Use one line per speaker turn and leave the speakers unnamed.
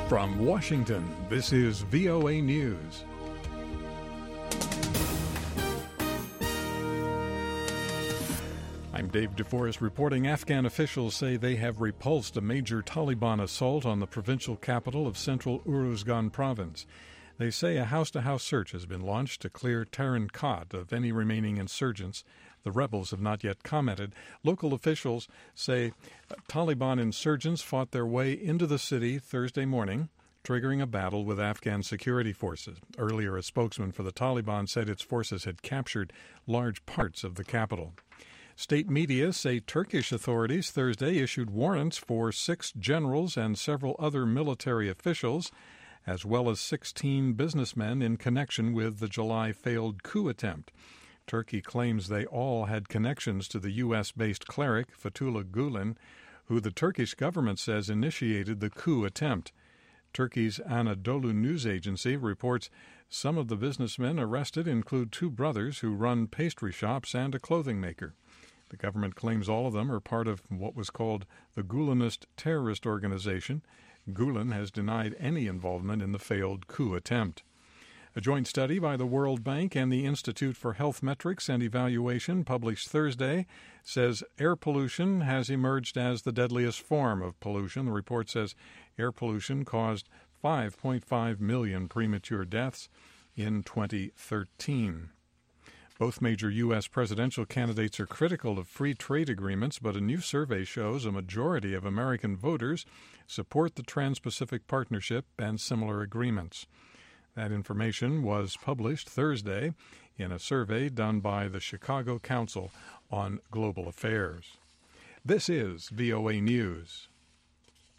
From Washington, this is VOA News. I'm Dave DeForest reporting. Afghan officials say they have repulsed a major Taliban assault on the provincial capital of central Uruzgan province. They say a house-to-house search has been launched to clear Tarin Kot of any remaining insurgents. The rebels have not yet commented. Local officials say Taliban insurgents fought their way into the city Thursday morning, triggering a battle with Afghan security forces. Earlier, a spokesman for the Taliban said its forces had captured large parts of the capital. State media say Turkish authorities Thursday issued warrants for 6 generals and several other military officials, as well as 16 businessmen in connection with the July failed coup attempt. Turkey claims they all had connections to the U.S.-based cleric Fethullah Gulen, who the Turkish government says initiated the coup attempt. Turkey's Anadolu news agency reports some of the businessmen arrested include 2 brothers who run pastry shops and a clothing maker. The government claims all of them are part of what was called the Gulenist terrorist organization. Gulen has denied any involvement in the failed coup attempt. A joint study by the World Bank and the Institute for Health Metrics and Evaluation, published Thursday, says air pollution has emerged as the deadliest form of pollution. The report says air pollution caused 5.5 million premature deaths in 2013. Both major U.S. presidential candidates are critical of free trade agreements, but a new survey shows a majority of American voters support the Trans-Pacific Partnership and similar agreements. That information was published Thursday in a survey done by the Chicago Council on Global Affairs. This is VOA News.